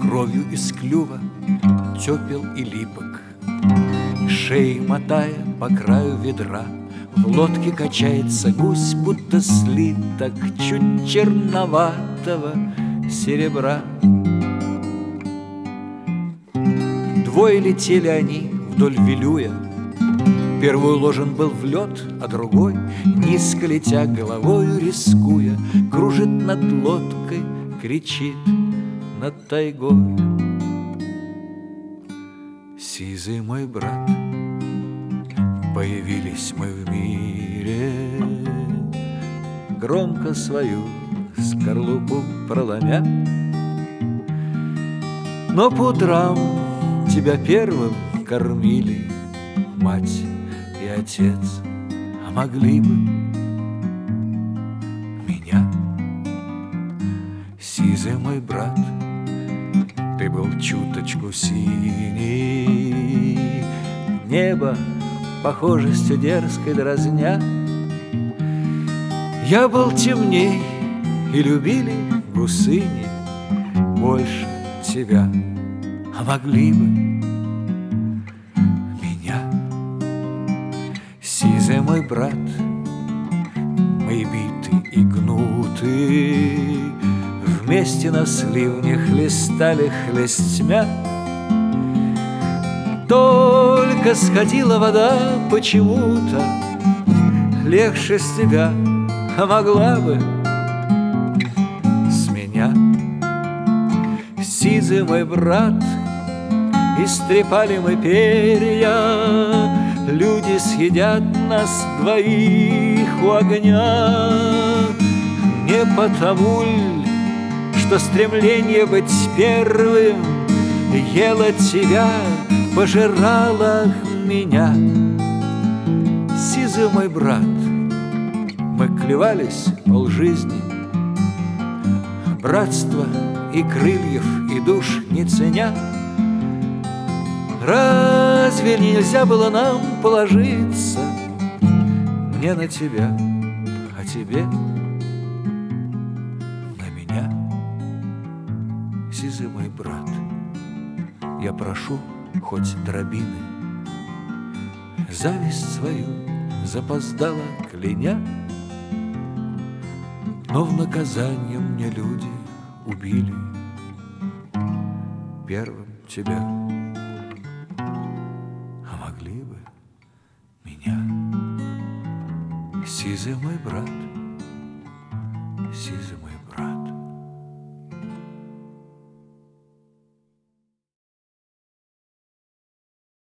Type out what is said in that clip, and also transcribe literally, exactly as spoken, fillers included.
кровью из клюва, тепел и липок. Шеей мотая по краю ведра, в лодке качается гусь, будто слиток чуть черноватого серебра. Двое летели они вдоль Вилюя. Первый уложен был в лед, а другой, низко летя головою, рискуя, кружит над лодкой, кричит над тайгой. Сизый мой брат, появились мы в мире, громко свою скорлупу проломя. Но по утрам тебя первым кормили мать и отец, а могли бы меня. Сизый мой брат, ты был чуточку синий, небо похожестью дерзкой дразня. Я был темней, и любили гусыни больше тебя, а могли бы меня. Сизый мой брат, мы биты и гнуты, вместе на сливне хлестали хлестьмя. Только сходила вода почему-то легче с тебя, а могла бы с меня. Сизый мой брат, истрепали мы перья, люди съедят нас двоих у огня. Не потому ль, что стремление быть первым ело тебя, пожирало меня. Сизый мой брат, мы клевались полжизни, братства и крыльев, и душ не ценя. Разве нельзя было нам положиться, мне на тебя, а тебе на меня? Сизый мой брат, я прошу хоть дробины, зависть свою запоздала кляня, но в наказание мне люди убили первым тебя, а могли бы меня. Сизый мой брат, сизый мой